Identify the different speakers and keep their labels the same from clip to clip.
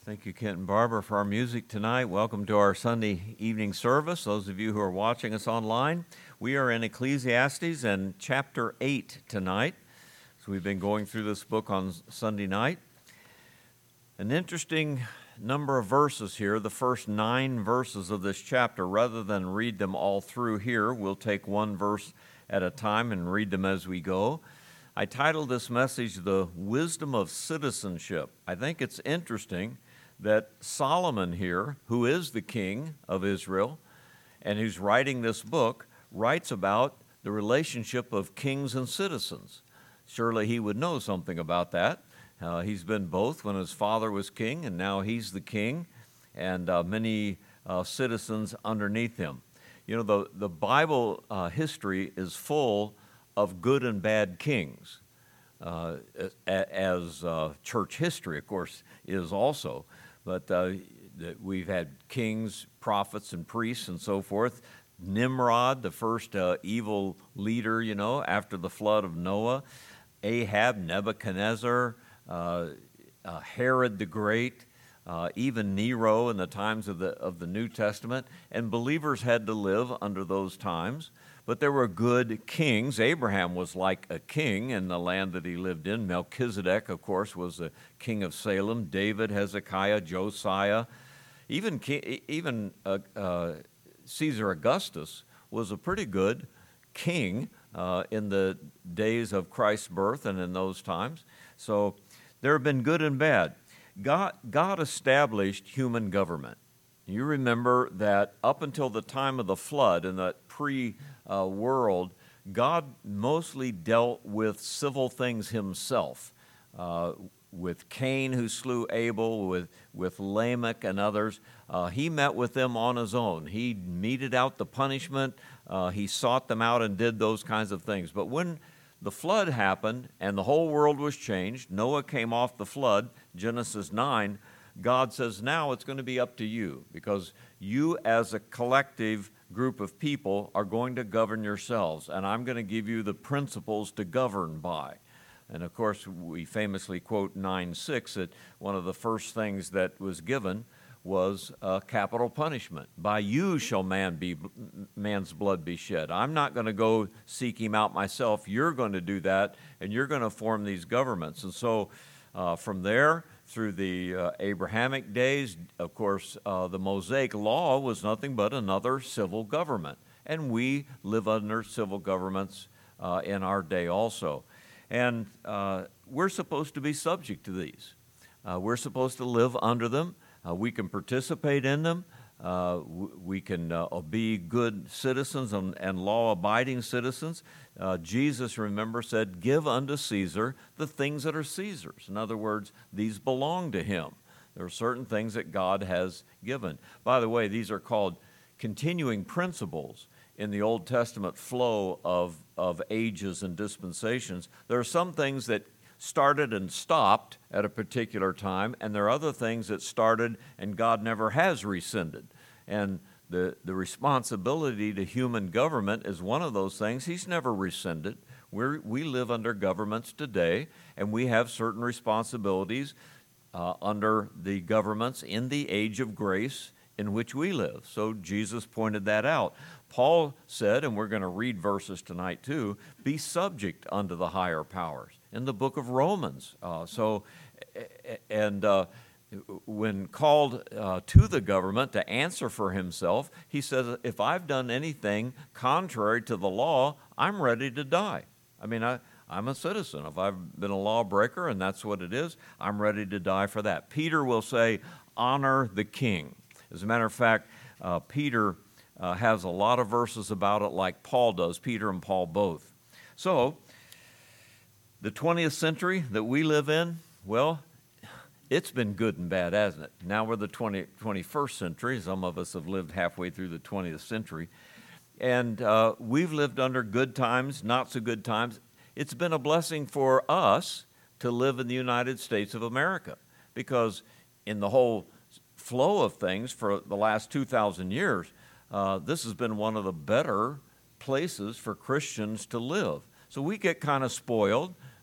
Speaker 1: Thank you, Kent and Barbara, for our music tonight. Welcome to our Sunday evening service. Those of you who are watching us online, we are in Ecclesiastes and chapter 8 tonight. So we've been going through this book on Sunday night. An interesting number of verses here, the first 9 verses of this chapter. Rather than read them all through here, we'll take one verse at a time and read them as we go. I titled this message, The Wisdom of Citizenship. I think it's interesting that Solomon here, who is the king of Israel and who's writing this book, writes about the relationship of kings and citizens. Surely he would know something about that. He's been both when his father was king, and now he's the king, and many citizens underneath him. You know, the Bible history is full of good and bad kings, as church history, of course, is also. But we've had kings, prophets, and priests, and so forth. Nimrod, the first evil leader, after the flood of Noah. Ahab, Nebuchadnezzar, Herod the Great, even Nero in the times of the New Testament. And believers had to live under those times. But there were good kings. Abraham was like a king in the land that he lived in. Melchizedek, of course, was the king of Salem. David, Hezekiah, Josiah. Even Caesar Augustus was a pretty good king in the days of Christ's birth and in those times. So there have been good and bad. God established human government. You remember that up until the time of the flood in that pre-world, God mostly dealt with civil things himself, with Cain who slew Abel, with Lamech and others. He met with them on his own. He meted out the punishment. He sought them out and did those kinds of things. But when the flood happened and the whole world was changed, Noah came off the flood, Genesis 9, God says, now it's going to be up to you, because you as a collective group of people are going to govern yourselves, and I'm going to give you the principles to govern by. And of course, we famously quote 9:6 that one of the first things that was given was capital punishment. By you shall man's blood be shed. I'm not going to go seek him out myself. You're going to do that, and you're going to form these governments. And so from there, through the Abrahamic days, of course, the Mosaic Law was nothing but another civil government. And we live under civil governments in our day also. And we're supposed to be subject to these. We're supposed to live under them. We can participate in them. We can be good citizens and law-abiding citizens. Jesus, remember, said, give unto Caesar the things that are Caesar's. In other words, these belong to him. There are certain things that God has given. By the way, these are called continuing principles in the Old Testament flow of ages and dispensations. There are some things that started and stopped at a particular time, and there are other things that started and God never has rescinded. And the responsibility to human government is one of those things He's never rescinded. We live under governments today, and we have certain responsibilities under the governments in the age of grace in which we live. So Jesus pointed that out. Paul said, and we're going to read verses tonight too, be subject unto the higher powers in the book of Romans. When called to the government to answer for himself, he says, if I've done anything contrary to the law, I'm ready to die. I mean, I'm a citizen. If I've been a lawbreaker and that's what it is, I'm ready to die for that. Peter will say, honor the king. As a matter of fact, Peter has a lot of verses about it like Paul does, Peter and Paul both. So, the 20th century that we live in, well, it's been good and bad, hasn't it? Now we're the 21st century. Some of us have lived halfway through the 20th century. And we've lived under good times, not so good times. It's been a blessing for us to live in the United States of America, because in the whole flow of things for the last 2,000 years, this has been one of the better places for Christians to live. So we get kind of spoiled.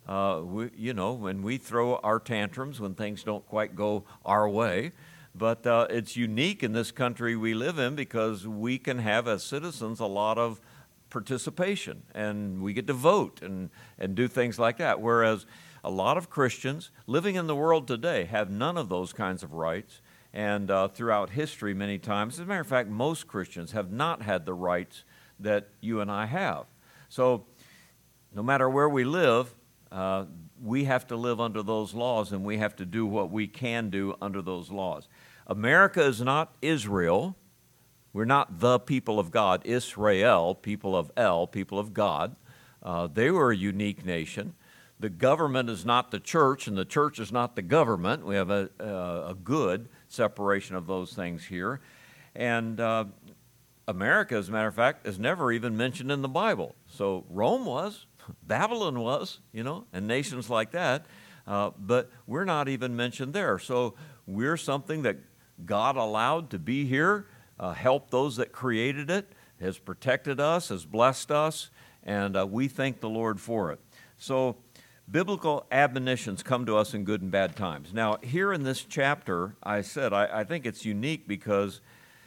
Speaker 1: When we throw our tantrums when things don't quite go our way. But it's unique in this country we live in because we can have, as citizens, a lot of participation, and we get to vote and do things like that. Whereas a lot of Christians living in the world today have none of those kinds of rights. And throughout history, many times, as a matter of fact, most Christians have not had the rights that you and I have. So no matter where we live, we have to live under those laws, and we have to do what we can do under those laws. America is not Israel. We're not the people of God. Israel, people of El, people of God. They were a unique nation. The government is not the church, and the church is not the government. We have a good separation of those things here. And America, as a matter of fact, is never even mentioned in the Bible. So Rome was, Babylon was, and nations like that, but we're not even mentioned there. So we're something that God allowed to be here, help those that created it, has protected us, has blessed us, and we thank the Lord for it. So biblical admonitions come to us in good and bad times. Now, here in this chapter, I said, I think it's unique because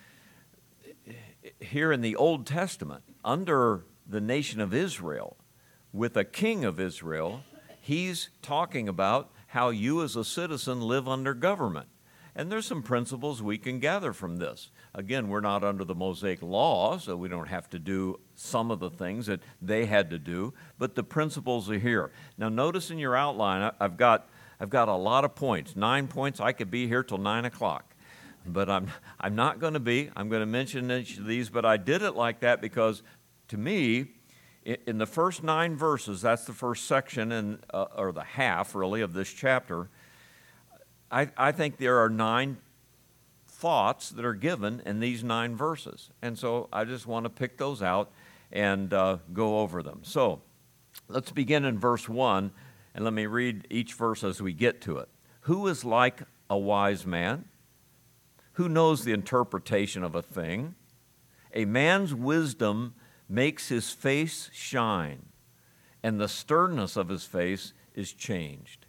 Speaker 1: here in the Old Testament, under the nation of Israel, with a king of Israel, he's talking about how you as a citizen live under government. And there's some principles we can gather from this. Again, we're not under the Mosaic law, so we don't have to do some of the things that they had to do, but the principles are here. Now, notice in your outline, I've got a lot of points, 9 points. I could be here till 9 o'clock, but I'm not going to be. I'm going to mention each of these, but I did it like that because, to me, in the first 9 verses, that's the first section, or the half, really, of this chapter, I think there are 9 thoughts that are given in these 9 verses. And so I just want to pick those out and go over them. So let's begin in verse 1, and let me read each verse as we get to it. Who is like a wise man? Who knows the interpretation of a thing? A man's wisdom makes his face shine, and the sternness of his face is changed.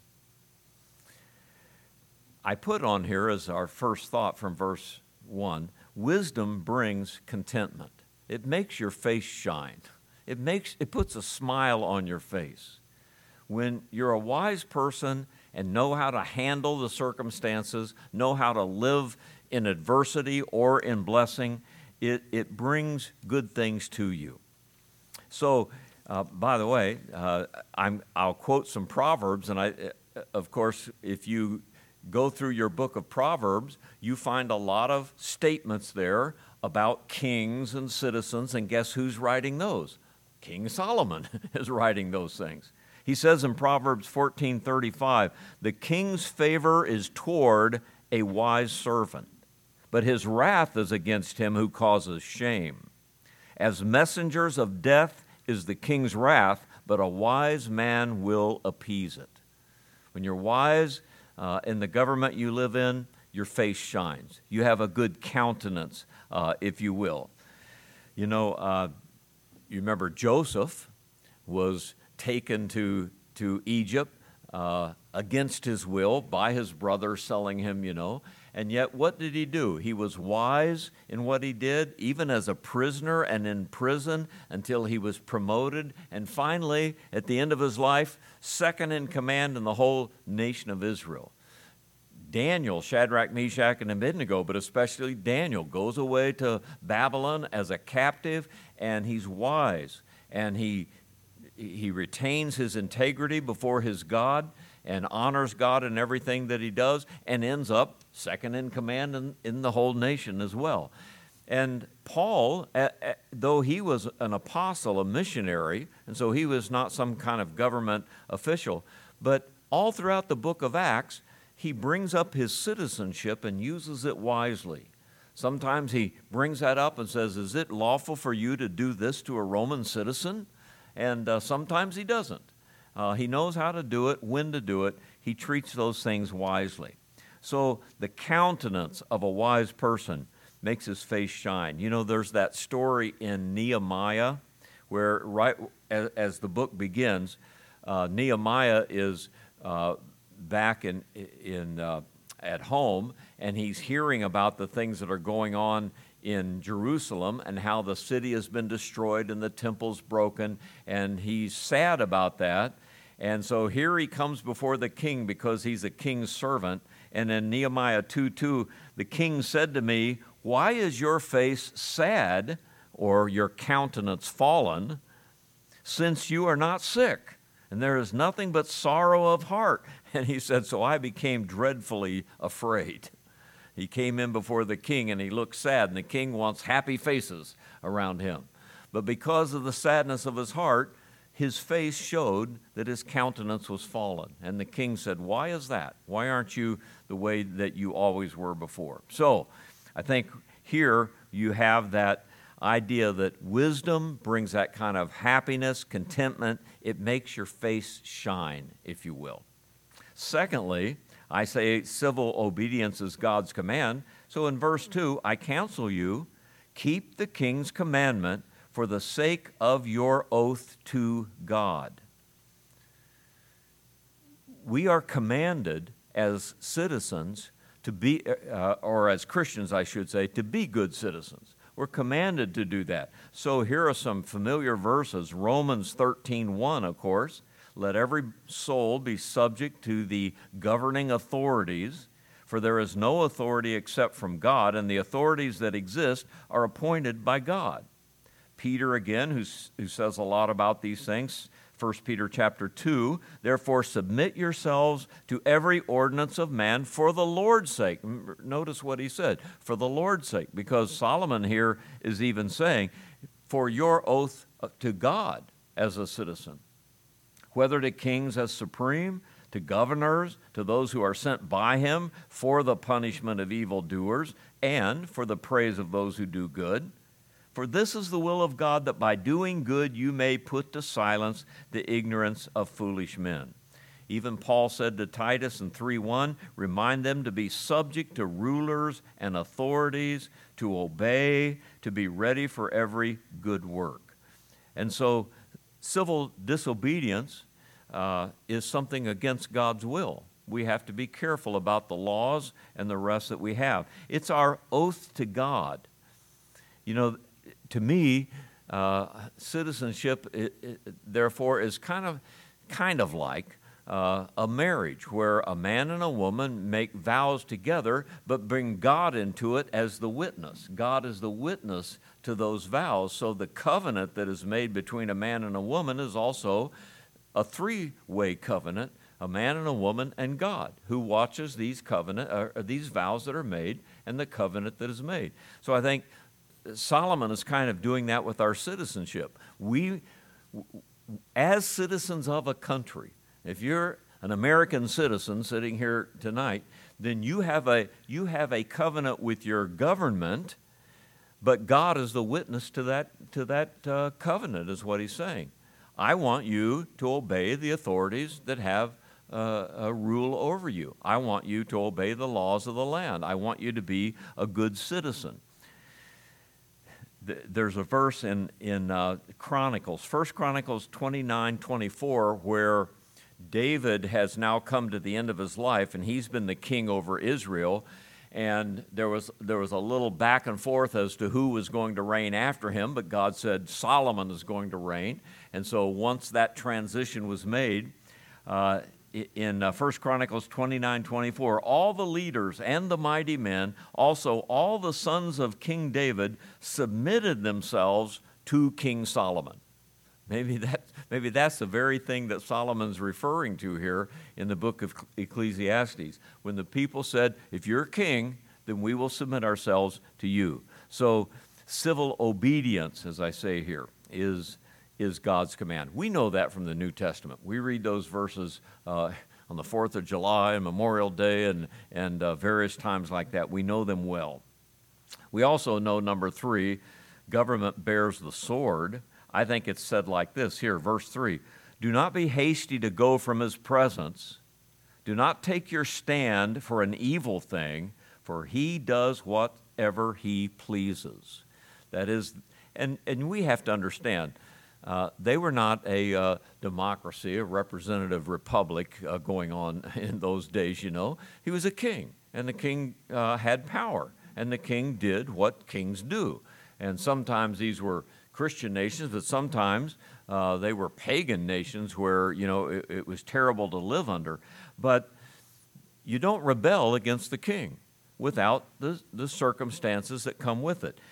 Speaker 1: I put on here as our first thought from verse 1, wisdom brings contentment. It makes your face shine. It puts a smile on your face. When you're a wise person and know how to handle the circumstances, know how to live in adversity or in blessing, it brings good things to you. So, by the way, I'll quote some Proverbs, and of course, if you go through your book of Proverbs, you find a lot of statements there about kings and citizens, and guess who's writing those? King Solomon is writing those things. He says in Proverbs 14:35, the king's favor is toward a wise servant, but his wrath is against him who causes shame. As messengers of death is the king's wrath, but a wise man will appease it. When you're wise, in the government you live in, your face shines. You have a good countenance, if you will. You remember Joseph was taken to Egypt against his will by his brother selling him, And yet what did he do? He was wise in what he did, even as a prisoner and in prison until he was promoted. And finally, at the end of his life, second in command in the whole nation of Israel. Daniel, Shadrach, Meshach, and Abednego, but especially Daniel, goes away to Babylon as a captive, and he's wise. And he retains his integrity before his God and honors God in everything that he does, and ends up second in command in the whole nation as well. And Paul, though he was an apostle, a missionary, and so he was not some kind of government official, but all throughout the book of Acts, he brings up his citizenship and uses it wisely. Sometimes he brings that up and says, is it lawful for you to do this to a Roman citizen? And sometimes he doesn't. He knows how to do it, when to do it. He treats those things wisely. So the countenance of a wise person makes his face shine. There's that story in Nehemiah where right as the book begins, Nehemiah is back at home, and he's hearing about the things that are going on in Jerusalem and how the city has been destroyed and the temple's broken, and he's sad about that. And so here he comes before the king because he's a king's servant. And in Nehemiah 2:2, the king said to me, "Why is your face sad, or your countenance fallen, since you are not sick? And there is nothing but sorrow of heart." And he said, "So I became dreadfully afraid." He came in before the king and he looked sad, and the king wants happy faces around him. But because of the sadness of his heart, his face showed that his countenance was fallen. And the king said, "Why is that? Why aren't you the way that you always were before?" So I think here you have that idea that wisdom brings that kind of happiness, contentment. It makes your face shine, if you will. Secondly, I say civil obedience is God's command. So in verse 2, I counsel you, keep the king's commandment for the sake of your oath to God. We are commanded as citizens to be, or as Christians, I should say, to be good citizens. We're commanded to do that. So here are some familiar verses. Romans 13:1, of course. Let every soul be subject to the governing authorities, for there is no authority except from God, and the authorities that exist are appointed by God. Peter again, who says a lot about these things, 1 Peter chapter 2, therefore submit yourselves to every ordinance of man for the Lord's sake. Notice what he said, for the Lord's sake, because Solomon here is even saying, for your oath to God as a citizen, whether to kings as supreme, to governors, to those who are sent by him for the punishment of evildoers, and for the praise of those who do good. For this is the will of God, that by doing good you may put to silence the ignorance of foolish men. Even Paul said to Titus in 3:1, remind them to be subject to rulers and authorities, to obey, to be ready for every good work. And so civil disobedience is something against God's will. We have to be careful about the laws and the rest that we have. It's our oath to God. You know, to me, citizenship, therefore, is kind of like a marriage where a man and a woman make vows together, but bring God into it as the witness. God is the witness to those vows. So the covenant that is made between a man and a woman is also a three-way covenant, a man and a woman and God, who watches these vows that are made and the covenant that is made. So I think Solomon is kind of doing that with our citizenship. We, as citizens of a country, if you're an American citizen sitting here tonight, then you have a covenant with your government, but God is the witness to that covenant, is what he's saying. I want you to obey the authorities that have a rule over you. I want you to obey the laws of the land. I want you to be a good citizen. There's a verse in Chronicles, 1 Chronicles 29:24, where David has now come to the end of his life, and he's been the king over Israel. And there was a little back and forth as to who was going to reign after him, but God said Solomon is going to reign. And so once that transition was made, in 1 Chronicles 29:24, all the leaders and the mighty men, also all the sons of King David, submitted themselves to King Solomon. Maybe that's the very thing that Solomon's referring to here in the book of Ecclesiastes, when the people said, if you're king, then we will submit ourselves to you. So civil obedience, as I say here, is God's command. We know that from the New Testament. We read those verses on the 4th of July and Memorial Day and various times like that. We know them well. We also know, number 3, government bears the sword. I think it's said like this here, verse 3. Do not be hasty to go from his presence. Do not take your stand for an evil thing, for he does whatever he pleases. That is, and we have to understand, They were not a democracy, a representative republic going on in those days, you know. He was a king, and the king had power, and the king did what kings do. And sometimes these were Christian nations, but sometimes they were pagan nations where, you know, it was terrible to live under. But you don't rebel against the king without the circumstances that come with it.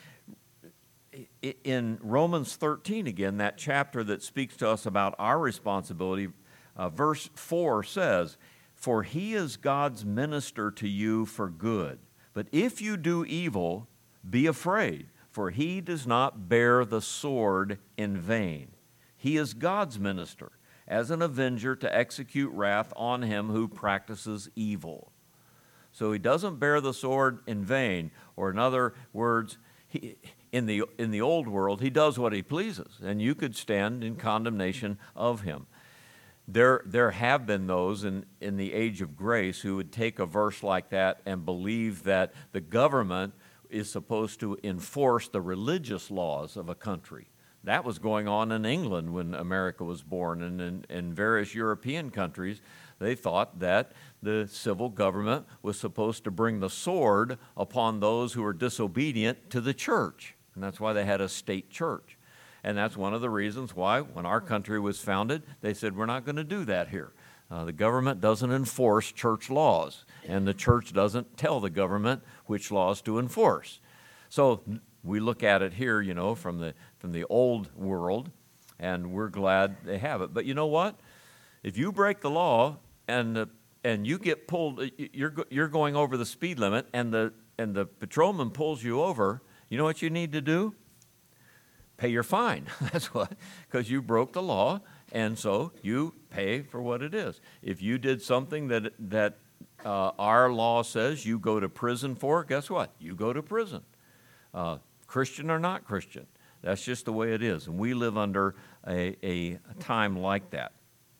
Speaker 1: In Romans 13, again, that chapter that speaks to us about our responsibility, verse 4 says, "For he is God's minister to you for good. But if you do evil, be afraid, for he does not bear the sword in vain. He is God's minister, as an avenger to execute wrath on him who practices evil." So he doesn't bear the sword in vain, or in other words, in the old world, he does what he pleases, and you could stand in condemnation of him. There have been those in the age of grace who would take a verse like that and believe that the government is supposed to enforce the religious laws of a country. That was going on in England when America was born, and in various European countries, they thought that the civil government was supposed to bring the sword upon those who were disobedient to the church. And that's why they had a state church. And that's one of the reasons why, when our country was founded, they said, we're not going to do that here. The government doesn't enforce church laws, and the church doesn't tell the government which laws to enforce. So we look at it here, you know, from the old world, and we're glad they have it. But you know what? If you break the law and you get pulled, you're going over the speed limit, and the patrolman pulls you over, you know what you need to do? Pay your fine. That's what, because you broke the law, and so you pay for what it is. If you did something that our law says you go to prison for, guess what? You go to prison. Christian or not Christian. That's just the way it is, and we live under a time like that.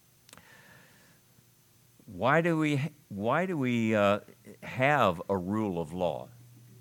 Speaker 1: Why do we have a rule of law?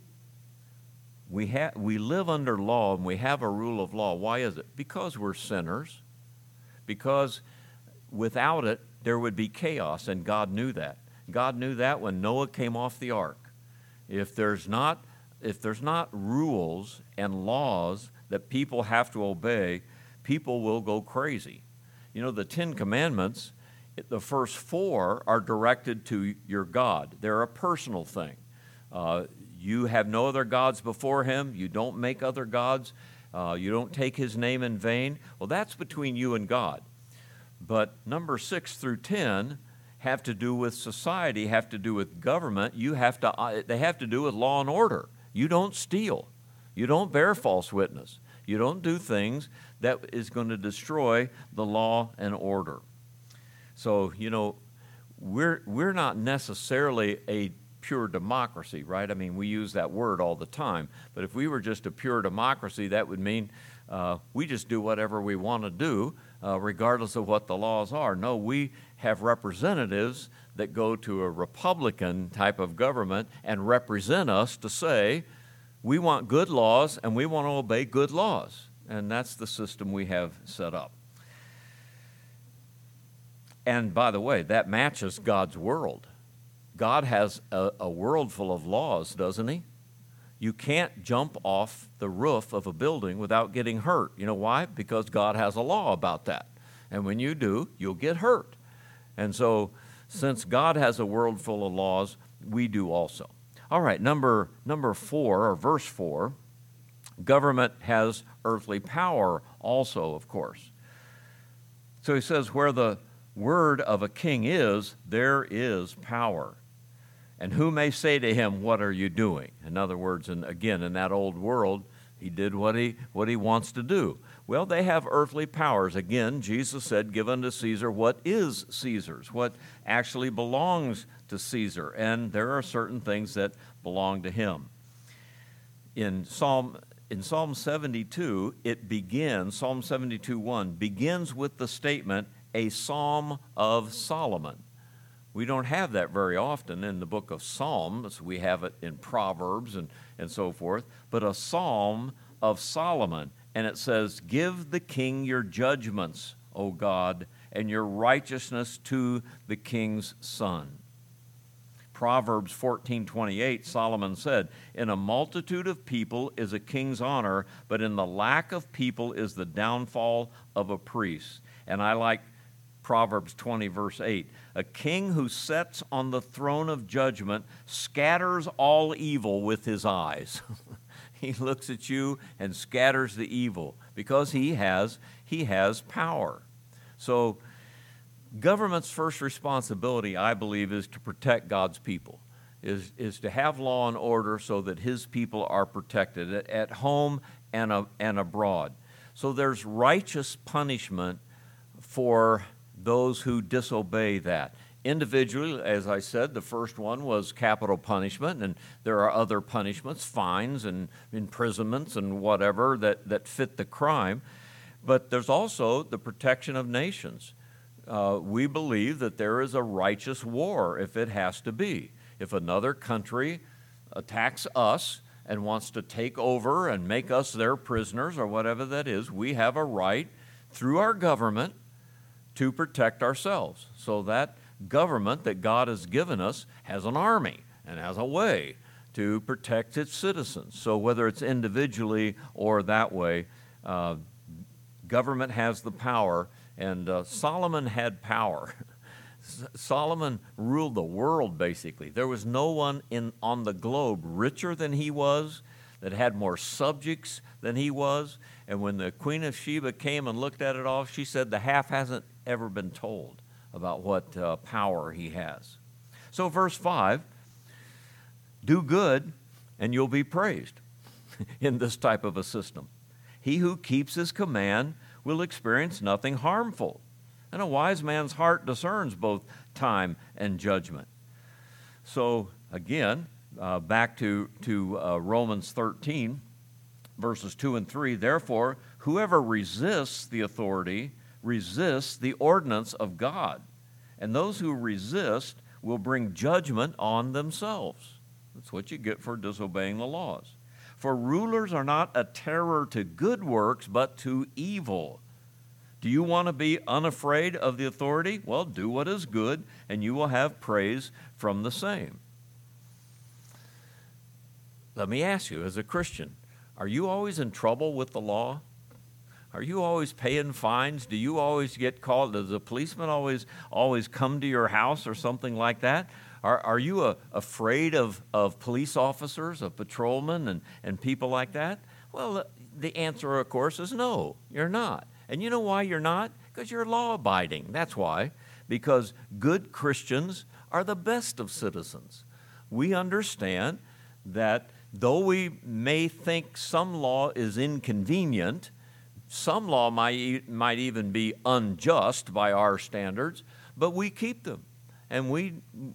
Speaker 1: We live under law, and we have a rule of law. Why is it? Because we're sinners. Because without it, there would be chaos, and God knew that. God knew that when Noah came off the ark. If there's not rules and laws that people have to obey, people will go crazy. You know, the Ten Commandments, the first 4 are directed to your God. They're a personal thing. You have no other gods before him. You don't make other gods. You don't take his name in vain. Well, that's between you and God. But number 6 through 10 have to do with society, have to do with government. They have to do with law and order. You don't steal. You don't bear false witness. You don't do things that is going to destroy the law and order. So, you know, we're not necessarily a pure democracy, right? I mean, we use that word all the time. But if we were just a pure democracy, that would mean we just do whatever we want to do, regardless of what the laws are. No, we have representatives that go to a Republican type of government and represent us to say, we want good laws and we want to obey good laws. And that's the system we have set up. And by the way, that matches God's world. God has a world full of laws, doesn't he? You can't jump off the roof of a building without getting hurt. You know why? Because God has a law about that. And when you do, you'll get hurt. And so, since God has a world full of laws, we do also. All right, number 4, or verse 4, government has earthly power also, of course. So he says, where the word of a king is, there is power. And who may say to him, what are you doing? In other words, and again, in that old world, he did what he wants to do. Well, they have earthly powers. Again, Jesus said, give unto Caesar what is Caesar's, what actually belongs to Caesar. And there are certain things that belong to him. In Psalm 72, it begins, Psalm 72:1, begins with the statement, a psalm of Solomon. We don't have that very often in the book of Psalms. We have it in Proverbs and so forth. But a psalm of Solomon. and it says, "Give the king your judgments, O God, and your righteousness to the king's son." Proverbs 14:28, Solomon said, "In a multitude of people is a king's honor, but in the lack of people is the downfall of a priest." And I like Proverbs 20, verse 8. "A king who sits on the throne of judgment scatters all evil with his eyes." He looks at you and scatters the evil because he has power. So government's first responsibility, I believe, is to protect God's people, is to have law and order so that his people are protected at home and abroad. So there's righteous punishment for those who disobey that. Individually, as I said, the first one was capital punishment, and there are other punishments, fines and imprisonments and whatever that fit the crime. But there's also the protection of nations. We believe that there is a righteous war if it has to be. If another country attacks us and wants to take over and make us their prisoners or whatever that is, we have a right through our government to protect ourselves. So that government that God has given us has an army and has a way to protect its citizens. So whether it's individually or that way, government has the power, and Solomon had power. Solomon ruled the world, basically. There was no one on the globe richer than he was, that had more subjects than he was. And when the Queen of Sheba came and looked at it all, she said the half hasn't ever been told about what power he has. So verse 5, do good and you'll be praised in this type of a system. He who keeps his command will experience nothing harmful. And a wise man's heart discerns both time and judgment. So again, back to Romans 13, verses 2 and 3, therefore, whoever resists the authority resists the ordinance of God, and those who resist will bring judgment on themselves. That's what you get for disobeying the laws. For rulers are not a terror to good works, but to evil. Do you want to be unafraid of the authority? Well, do what is good, and you will have praise from the same. Let me ask you, as a Christian, are you always in trouble with the law? Are you always paying fines? Do you always get called? Does a policeman always come to your house or something like that? Are you afraid of police officers, of patrolmen and people like that? Well, the answer, of course, is no, you're not. And you know why you're not? Because you're law-abiding. That's why. Because good Christians are the best of citizens. We understand that though we may think some law is inconvenient, some law might even be unjust by our standards, but we keep them. And we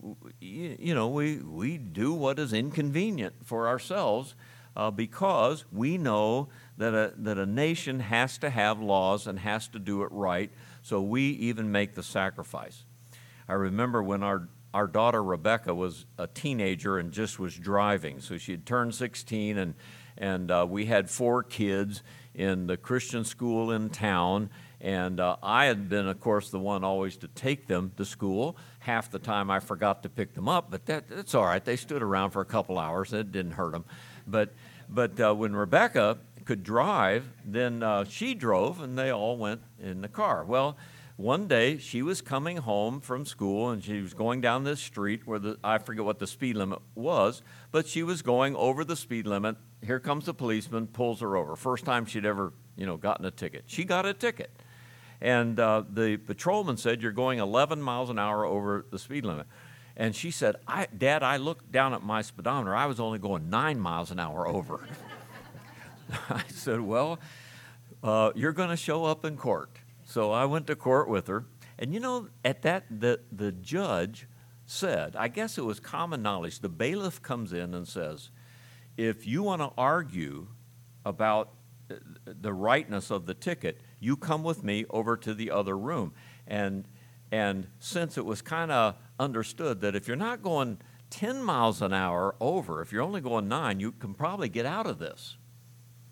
Speaker 1: do what is inconvenient for ourselves because we know that a nation has to have laws and has to do it right, so we even make the sacrifice. I remember when our daughter Rebecca was a teenager and just was driving. So she had turned 16, and we had 4 kids in the Christian school in town. And I had been, of course, the one always to take them to school. Half the time I forgot to pick them up, but that's all right. They stood around for a couple hours. It didn't hurt them. But when Rebecca could drive, then she drove, and they all went in the car. Well, one day she was coming home from school, and she was going down this street where I forget what the speed limit was, but she was going over the speed limit. Here comes the policeman, pulls her over. First time she'd ever, gotten a ticket. She got a ticket. And the patrolman said, you're going 11 miles an hour over the speed limit. And she said, Dad, I looked down at my speedometer. I was only going 9 miles an hour over. I said, well, you're going to show up in court. So I went to court with her. And at that, the judge said, I guess it was common knowledge, the bailiff comes in and says, if you want to argue about the rightness of the ticket, you come with me over to the other room. And since it was kind of understood that if you're not going 10 miles an hour over, if you're only going 9, you can probably get out of this.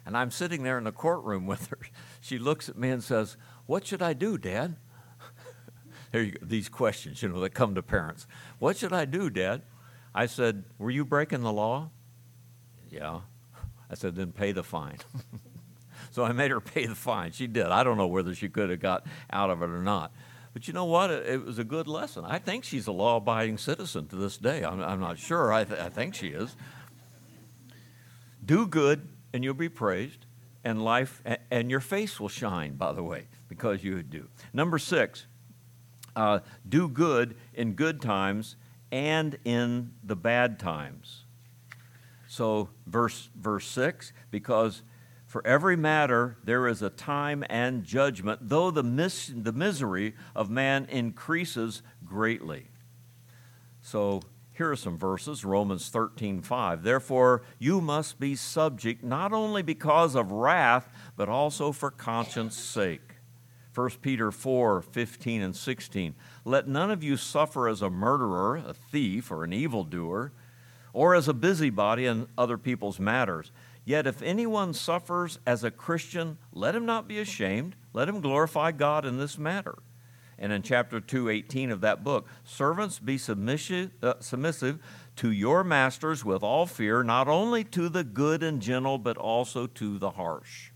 Speaker 1: And I'm sitting there in the courtroom with her. She looks at me and says, "What should I do, Dad?" There you go, these questions, that come to parents. "What should I do, Dad?" I said, "Were you breaking the law?" "Yeah." I said, "Then pay the fine." So I made her pay the fine. She did. I don't know whether she could have got out of it or not. But you know what? It was a good lesson. I think she's a law-abiding citizen to this day. I'm not sure. I think she is. Do good, and you'll be praised, and your face will shine, by the way, because you do. Number 6, do good in good times and in the bad times. So verse 6, because for every matter there is a time and judgment, though the misery of man increases greatly. So here are some verses, Romans 13:5. Therefore you must be subject not only because of wrath, but also for conscience sake. 1 Peter 4:15 and 16. Let none of you suffer as a murderer, a thief, or an evildoer, or as a busybody in other people's matters. Yet if anyone suffers as a Christian, let him not be ashamed. Let him glorify God in this matter. And in chapter 2:18 of that book, servants, be submissive to your masters with all fear, not only to the good and gentle, but also to the harsh.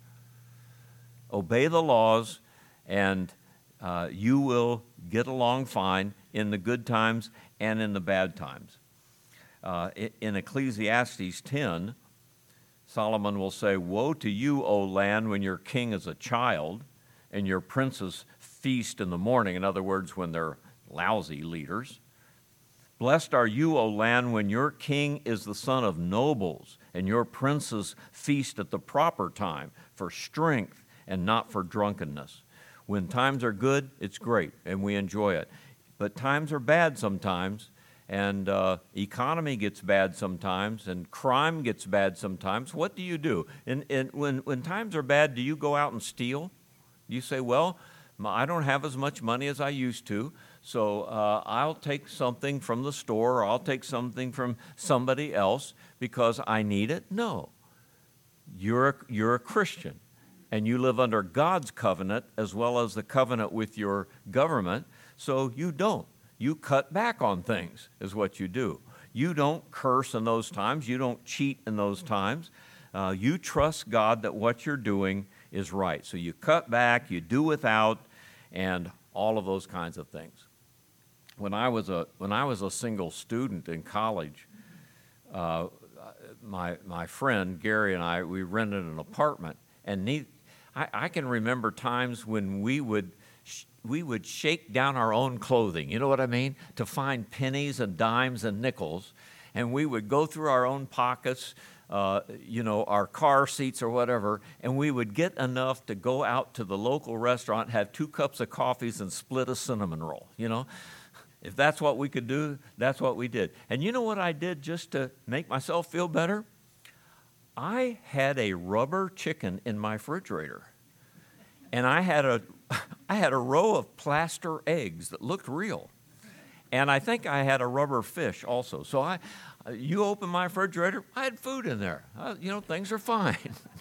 Speaker 1: Obey the laws, and you will get along fine in the good times and in the bad times. In Ecclesiastes 10, Solomon will say, "Woe to you, O land, when your king is a child and your princes feast in the morning." In other words, when they're lousy leaders. "Blessed are you, O land, when your king is the son of nobles and your princes feast at the proper time for strength and not for drunkenness." When times are good, it's great and we enjoy it. But times are bad sometimes, and economy gets bad sometimes, and crime gets bad sometimes. What do you do? When times are bad, do you go out and steal? You say, "Well, I don't have as much money as I used to, so I'll take something from the store, or I'll take something from somebody else because I need it." No. You're a Christian, and you live under God's covenant as well as the covenant with your government, so you don't. You cut back on things is what you do. You don't curse in those times. You don't cheat in those times. You trust God that what you're doing is right. So you cut back, you do without, and all of those kinds of things. When I was a single student in college, my friend Gary and I, we rented an apartment, and I can remember times when we would shake down our own clothing, you know what I mean, to find pennies and dimes and nickels, and we would go through our own pockets, our car seats or whatever, and we would get enough to go out to the local restaurant, have 2 cups of coffees, and split a cinnamon roll, If that's what we could do, that's what we did. And you know what I did just to make myself feel better? I had a rubber chicken in my refrigerator, and I had a row of plaster eggs that looked real. And I think I had a rubber fish also. So you open my refrigerator, I had food in there. Things are fine.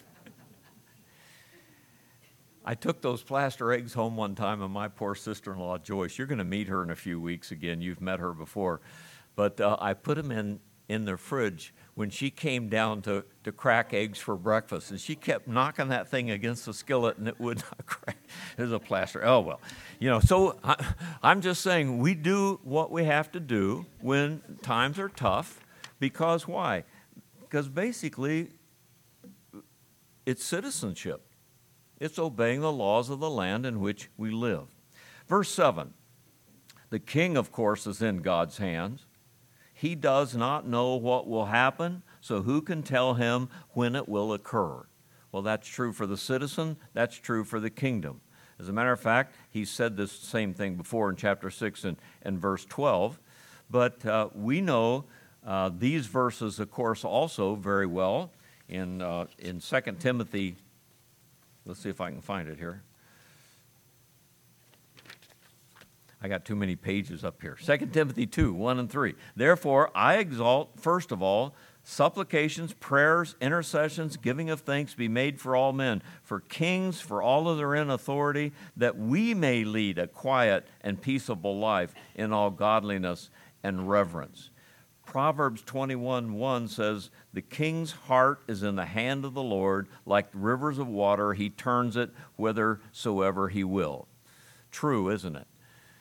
Speaker 1: I took those plaster eggs home one time, and my poor sister-in-law, Joyce, you're going to meet her in a few weeks again. You've met her before. But I put them in the fridge when she came down to crack eggs for breakfast, and she kept knocking that thing against the skillet, and it would not crack. It was a plaster. Oh, well. So I'm just saying we do what we have to do when times are tough, because why? Because basically it's citizenship. It's obeying the laws of the land in which we live. Verse 7, the king, of course, is in God's hands. He does not know what will happen, so who can tell him when it will occur? Well, that's true for the citizen. That's true for the kingdom. As a matter of fact, he said this same thing before in chapter 6 and verse 12. But we know these verses, of course, also very well in 2 Timothy. Let's see if I can find it here. I got too many pages up here. 2 Timothy 2, 1 and 3. Therefore, I exalt, first of all, supplications, prayers, intercessions, giving of thanks be made for all men, for kings, for all that are in authority, that we may lead a quiet and peaceable life in all godliness and reverence. Proverbs 21:1 says, the king's heart is in the hand of the Lord, like the rivers of water, he turns it whithersoever he will. True, isn't it?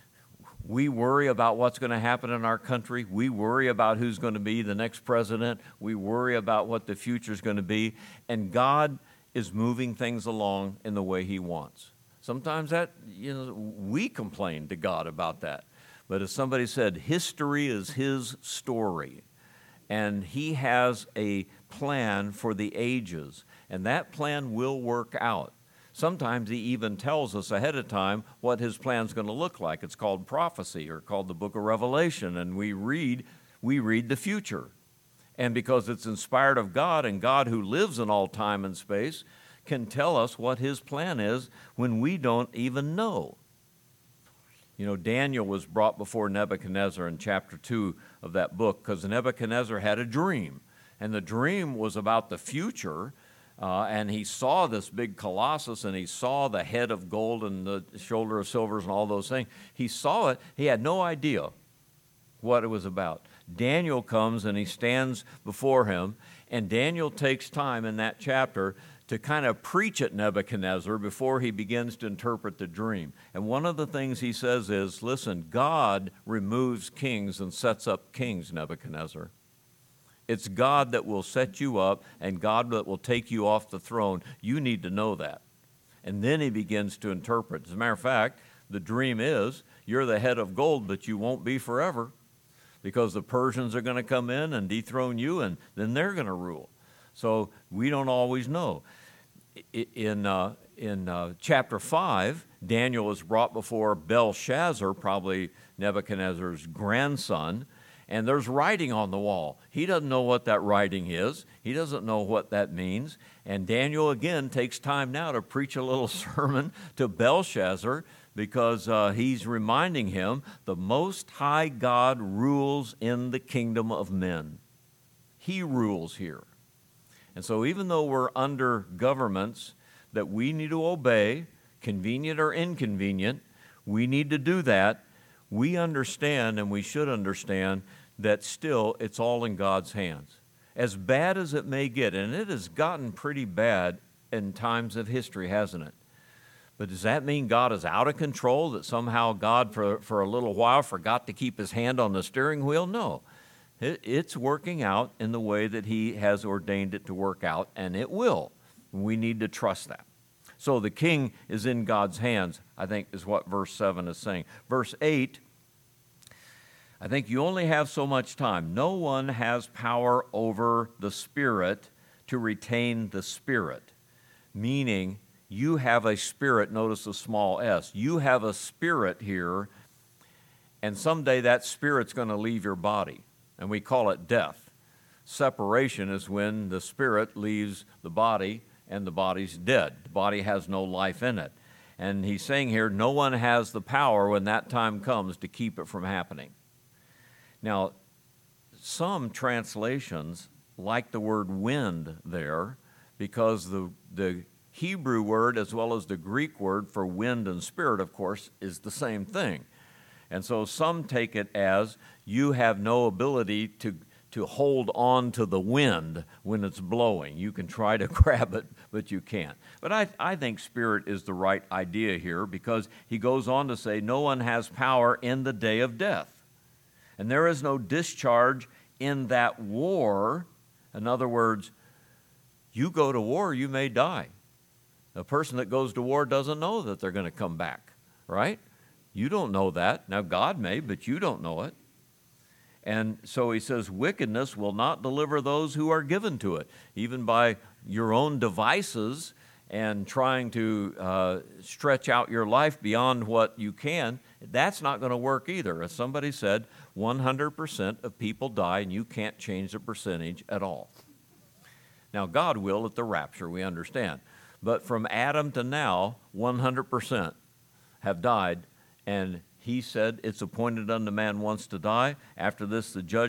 Speaker 1: We worry about what's going to happen in our country. We worry about who's going to be the next president. We worry about what the future is going to be. And God is moving things along in the way he wants. Sometimes we complain to God about that. But as somebody said, history is his story. And he has a plan for the ages. And that plan will work out. Sometimes he even tells us ahead of time what his plan's going to look like. It's called prophecy or called the book of Revelation, and we read the future. And because it's inspired of God, and God who lives in all time and space can tell us what his plan is when we don't even know. You know, Daniel was brought before Nebuchadnezzar in chapter 2 of that book because Nebuchadnezzar had a dream, and the dream was about the future. And he saw this big colossus, and he saw the head of gold and the shoulder of silvers and all those things. He saw it. He had no idea what it was about. Daniel comes, and he stands before him, and Daniel takes time in that chapter to kind of preach at Nebuchadnezzar before he begins to interpret the dream. And one of the things he says is, listen, God removes kings and sets up kings, Nebuchadnezzar. It's God that will set you up and God that will take you off the throne. You need to know that. And then he begins to interpret. As a matter of fact, the dream is you're the head of gold, but you won't be forever because the Persians are going to come in and dethrone you, and then they're going to rule. So we don't always know. In chapter 5, Daniel is brought before Belshazzar, probably Nebuchadnezzar's grandson, and there's writing on the wall. He doesn't know what that writing is. He doesn't know what that means. And Daniel, again, takes time now to preach a little sermon to Belshazzar because he's reminding him the Most High God rules in the kingdom of men. He rules here. And so even though we're under governments that we need to obey, convenient or inconvenient, we need to do that. We understand, and we should understand, that still it's all in God's hands. As bad as it may get, and it has gotten pretty bad in times of history, hasn't it? But does that mean God is out of control, that somehow God for a little while forgot to keep his hand on the steering wheel? No. It's working out in the way that he has ordained it to work out, and it will. We need to trust that. So the king is in God's hands, I think is what verse 7 is saying. Verse 8, I think you only have so much time. No one has power over the Spirit to retain the Spirit, meaning you have a spirit, notice the small s. You have a spirit here, and someday that spirit's going to leave your body, and we call it death. Separation is when the spirit leaves the body and the body's dead. The body has no life in it. And he's saying here, no one has the power when that time comes to keep it from happening. Now, some translations like the word wind there because the Hebrew word as well as the Greek word for wind and spirit, of course, is the same thing. And so some take it as you have no ability to hold on to the wind when it's blowing. You can try to grab it, but you can't. But I think spirit is the right idea here because he goes on to say no one has power in the day of death. And there is no discharge in that war. In other words, you go to war, you may die. A person that goes to war doesn't know that they're going to come back, right? You don't know that. Now, God may, but you don't know it. And so he says, wickedness will not deliver those who are given to it. Even by your own devices and trying to stretch out your life beyond what you can, that's not going to work either. As somebody said, 100% of people die, and you can't change the percentage at all. Now, God will at the rapture, we understand. But from Adam to now, 100% have died, and he said it's appointed unto man once to die. After this, the judgment.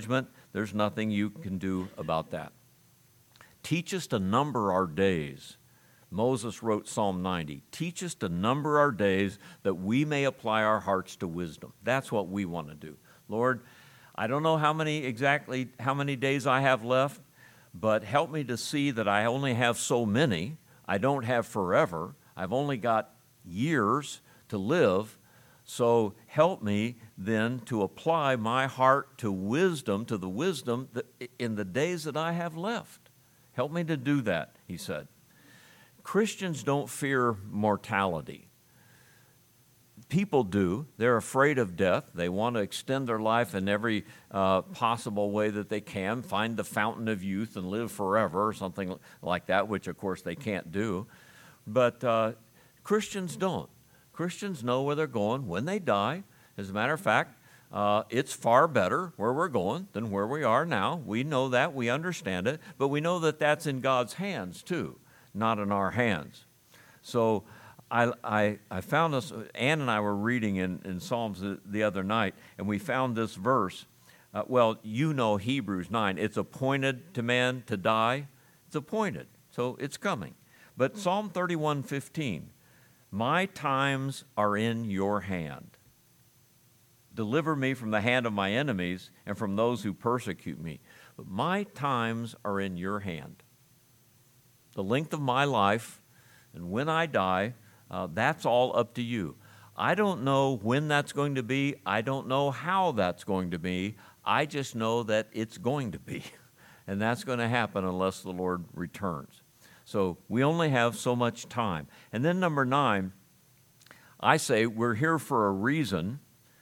Speaker 1: There's nothing you can do about that. Teach us to number our days. Moses wrote Psalm 90. Teach us to number our days that we may apply our hearts to wisdom. That's what we want to do. Lord, I don't know exactly how many days I have left, but help me to see that I only have so many. I don't have forever. I've only got years to live. So help me then to apply my heart to wisdom, to the wisdom in the days that I have left. Help me to do that, he said. Christians don't fear mortality. People do. They're afraid of death. They want to extend their life in every possible way that they can, find the fountain of youth and live forever or something like that, which of course they can't do. But Christians don't. Christians know where they're going when they die. As a matter of fact, it's far better where we're going than where we are now. We know that. We understand it. But we know that that's in God's hands too, not in our hands. So I found this. Ann and I were reading in Psalms the other night, and we found this verse. Well, you know Hebrews 9. It's appointed to man to die. It's appointed. So it's coming. But Psalm 31:15, my times are in your hand. Deliver me from the hand of my enemies and from those who persecute me. But my times are in your hand. The length of my life and when I die, that's all up to you. I don't know when that's going to be. I don't know how that's going to be. I just know that it's going to be. And that's going to happen unless the Lord returns. So we only have so much time. And then number 9, I say we're here for a reason.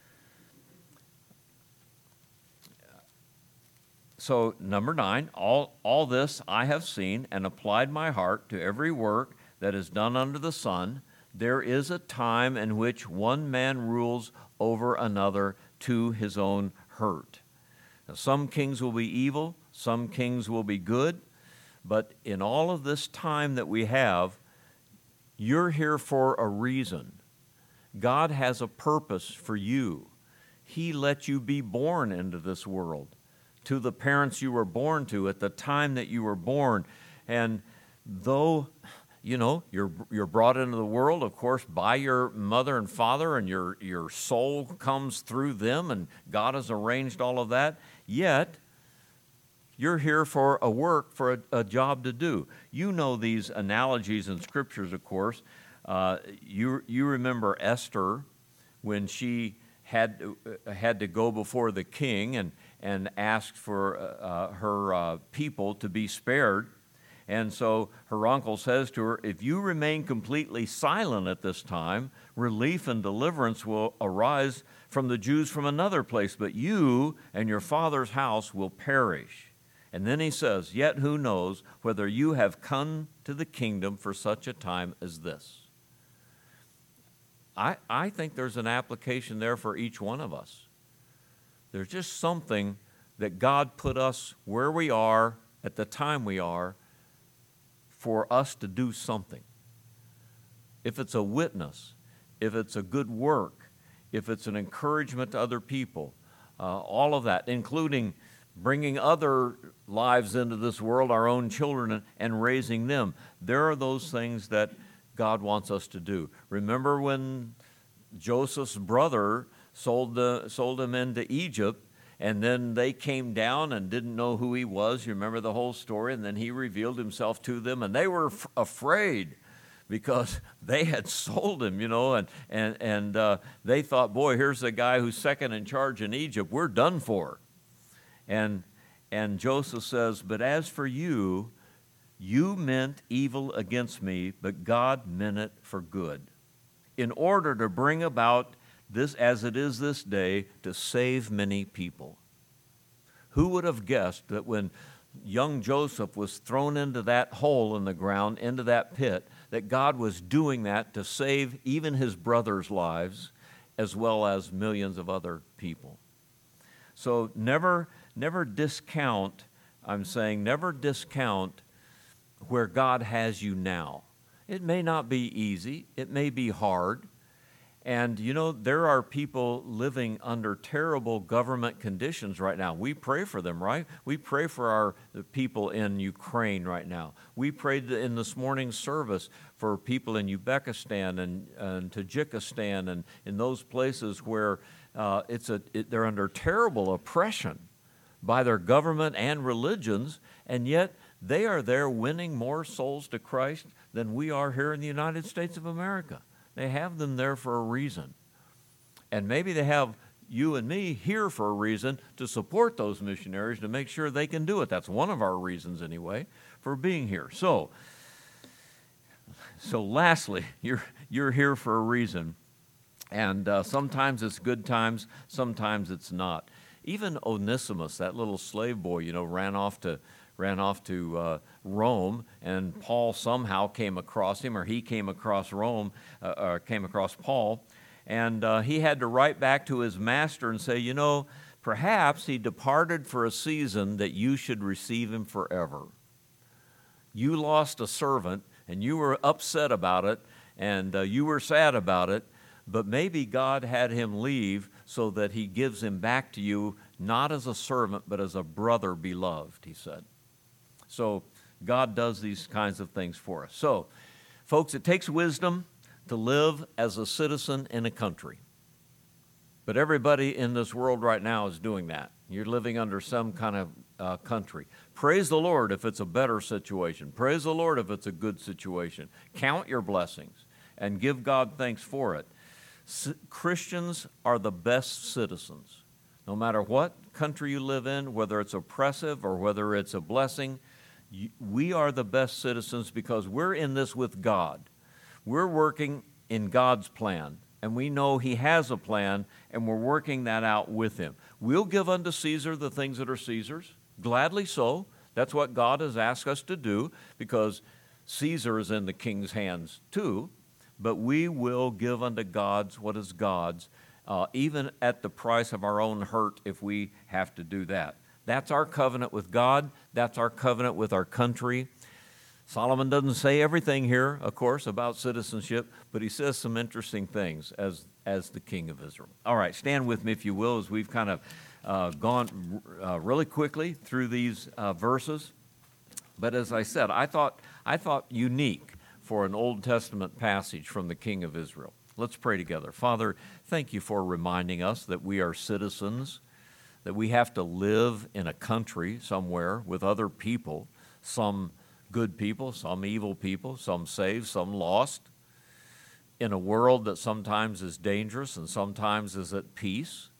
Speaker 1: So number 9, all this I have seen and applied my heart to every work that is done under the sun. There is a time in which one man rules over another to his own hurt. Now, some kings will be evil, some kings will be good, but in all of this time that we have, you're here for a reason. God has a purpose for you. He let you be born into this world, to the parents you were born to at the time that you were born. And though, you're brought into the world, of course, by your mother and father, and your soul comes through them, and God has arranged all of that, yet you're here for a work, for a job to do. You know these analogies in scriptures, of course. You remember Esther when she had to go before the king and asked for her people to be spared. And so her uncle says to her, if you remain completely silent at this time, relief and deliverance will arise from the Jews from another place, but you and your father's house will perish. And then he says, yet who knows whether you have come to the kingdom for such a time as this. I think there's an application there for each one of us. There's just something that God put us where we are at the time we are for us to do something. If it's a witness, if it's a good work, if it's an encouragement to other people, all of that, including bringing other lives into this world, our own children, and raising them. There are those things that God wants us to do. Remember when Joseph's brother sold him into Egypt, and then they came down and didn't know who he was. You remember the whole story, and then he revealed himself to them, and they were afraid because they had sold him, and they thought, boy, here's a guy who's second in charge in Egypt. We're done for. And Joseph says, but as for you, you meant evil against me, but God meant it for good, in order to bring about this, as it is this day, to save many people. Who would have guessed that when young Joseph was thrown into that hole in the ground, into that pit, that God was doing that to save even his brothers' lives, as well as millions of other people. So never discount, I'm saying, never discount where God has you now. It may not be easy. It may be hard. And you know, there are people living under terrible government conditions right now. We pray for them, right? We pray for the people in Ukraine right now. We prayed in this morning's service for people in Uzbekistan and Tajikistan and in those places where they're under terrible oppression by their government and religions, and yet they are there winning more souls to Christ than we are here in the United States of America. They have them there for a reason. And maybe they have you and me here for a reason to support those missionaries to make sure they can do it. That's one of our reasons anyway for being here. So lastly, you're here for a reason. And sometimes it's good times, sometimes it's not. Even Onesimus, that little slave boy, ran off to Rome, and Paul somehow came across him, or he came across came across Paul, and he had to write back to his master and say, perhaps he departed for a season that you should receive him forever. You lost a servant, and you were upset about it, and you were sad about it, but maybe God had him leave so that he gives him back to you, not as a servant, but as a brother beloved, he said. So God does these kinds of things for us. So, folks, it takes wisdom to live as a citizen in a country. But everybody in this world right now is doing that. You're living under some kind of country. Praise the Lord if it's a better situation. Praise the Lord if it's a good situation. Count your blessings and give God thanks for it. Christians are the best citizens. No matter what country you live in, whether it's oppressive or whether it's a blessing, we are the best citizens because we're in this with God. We're working in God's plan, and we know He has a plan, and we're working that out with Him. We'll give unto Caesar the things that are Caesar's, gladly so. That's what God has asked us to do because Caesar is in the king's hands too, but we will give unto God's what is God's, even at the price of our own hurt if we have to do that. That's our covenant with God. That's our covenant with our country. Solomon doesn't say everything here, of course, about citizenship, but he says some interesting things as the king of Israel. All right, stand with me if you will, as we've kind of gone really quickly through these verses. But as I said, I thought unique for an Old Testament passage from the king of Israel. Let's pray together. Father, thank you for reminding us that we are citizens, that we have to live in a country somewhere with other people, some good people, some evil people, some saved, some lost, in a world that sometimes is dangerous and sometimes is at peace,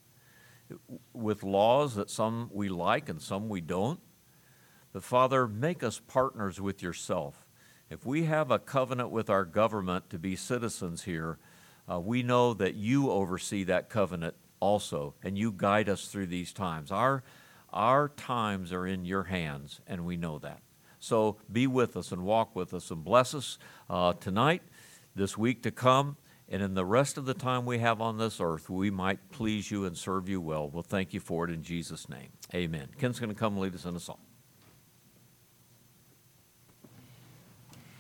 Speaker 1: with laws that some we like and some we don't. But Father, make us partners with yourself. If we have a covenant with our government to be citizens here, we know that you oversee that covenant also, and you guide us through these times. Our times are in your hands, and we know that. So be with us and walk with us and bless us tonight, this week to come, and in the rest of the time we have on this earth, we might please you and serve you well. We'll thank you for it in Jesus' name. Amen. Ken's going to come lead us in a song.